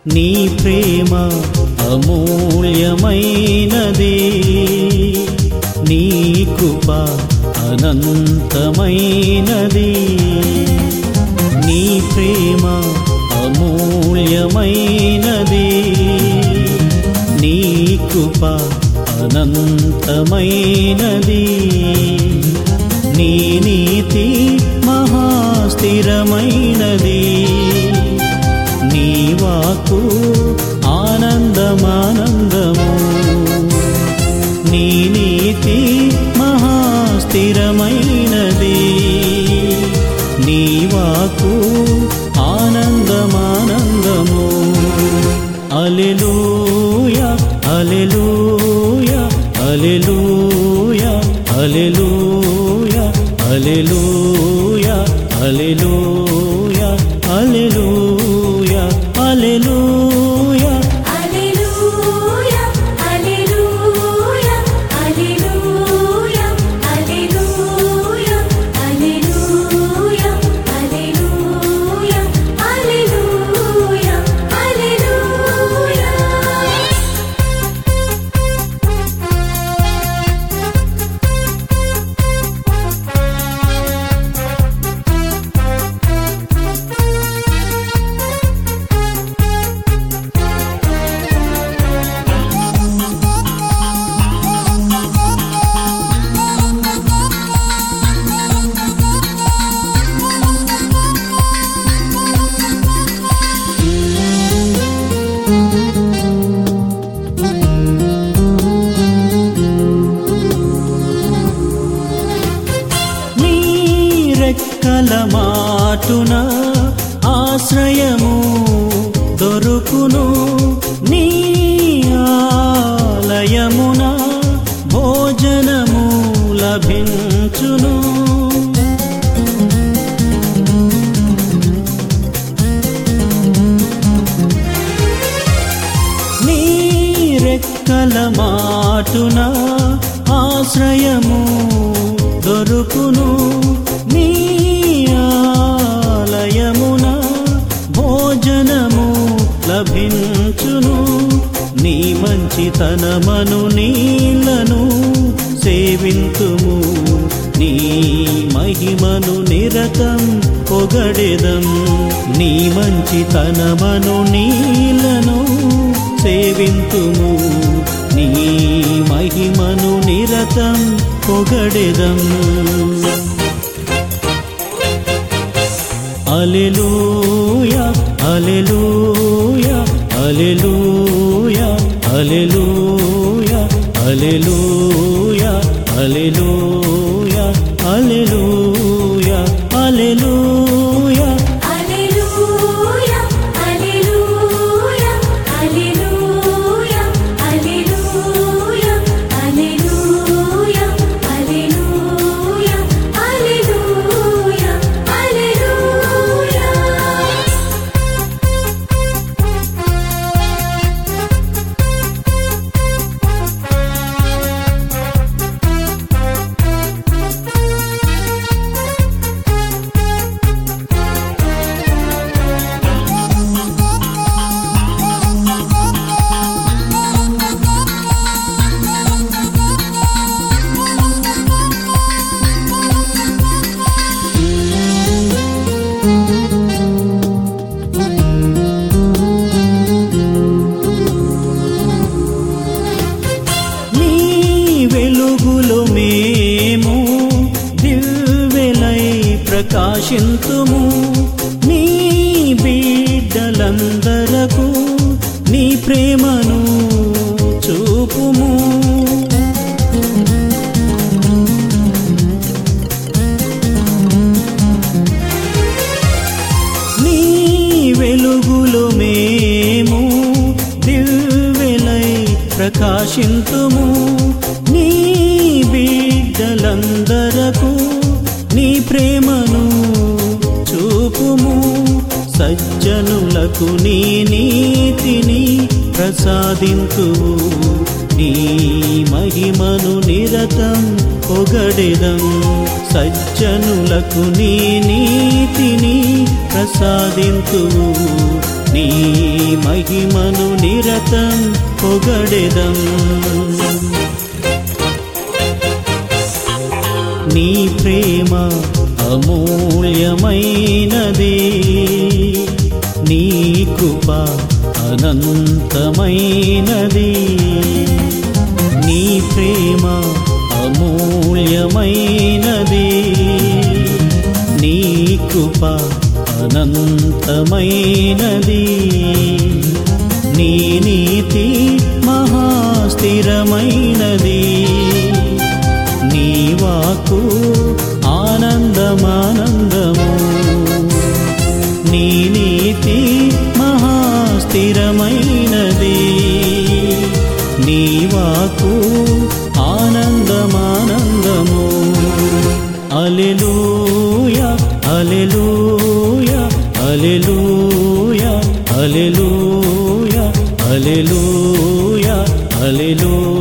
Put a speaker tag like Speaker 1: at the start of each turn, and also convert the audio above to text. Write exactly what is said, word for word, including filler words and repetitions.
Speaker 1: నీ ప్రేమ అమూల్యమైనది, నీ కృప అనంతమైనది. నీ ప్రేమ అమూల్యమైనది, నీ కృప అనంతమైనది. నీ నీతి మహాస్థిరమైనది, నీ వాక్కు ఆనందమానందము. నీ నీతి మహాస్థిరమైనది, నీ వాక్కు ఆనందమానందము. హల్లెలూయా హల్లెలూయా హల్లెలూయా హల్లెలూయా హల్లెలూయా హల్లెలూయా హల్లెలూయా హల్లెలూయా.
Speaker 2: హల్లెలూయా హల్లెలూయా హల్లెలూయా హల్లెలూయా హల్లెలూయా హల్లెలూయా హల్లెలూయా హల్లెలూయా.
Speaker 1: రెక్కల మాటున ఆశ్రయము దొరుకును, నీ ఆలయమున భోజనము లభించును. నీ రెక్కల మాటున ఆశ్రయము దొరుకును, నీ ఆలయమున భోజనము లభించును. నీ మంచితనమను నీళ్లను సేవింతుము, నీ మహిమను నిరతం పొగడెదం. నీ మంచితనమను నీళ్లను సేవింతుము, నీ మహిమను నిరతం పొగడెదం. హల్లెలూయా హల్లెలూయా హల్లెలూయా హల్లెలూయా హల్లెలూయా హల్లెలూయా హల్లెలూయా హల్లెలూయా.
Speaker 2: హల్లెలూయా హల్లెలూయా హల్లెలూయా హల్లెలూయా హల్లెలూయా హల్లెలూయా హల్లెలూయా హల్లెలూయా.
Speaker 1: నీ వెలుగులో మేము దివ్వెలై ప్రకాశింతుము, నీ బిడ్డలందరకు నీ ప్రేమను చూపుము. నీ వెలుగులో మేము దివ్వెలై ప్రకాశింతుము, నీ బిడ్డలందరకు నీ ప్రేమను చూపుము. సజ్జనులకు నీ నీతిని ప్రసాదింతువు, నీ మహిమను నిరతం పొగడెదం. సజ్జనులకు నీ నీతిని ప్రసాదింతువు, నీ మహిమను నిరతం పొగడెదం నీ ప్రేమ అమూల్యమైనది నీ కృప అనంతమైనది నీ ప్రేమ అమూల్యమైనది నీ కృప అనంతమైనది నీ నీతి మహాస్థిరమైనది నీ వాక్కు ఆనందమానందము నీ నీతి మహాస్థిరమైనది నీ వాక్కు ఆనందమానందము హల్లెలూయా హల్లెలూయా హల్లెలూయా హల్లెలూయా హల్లెలూయా హల్లెలూయా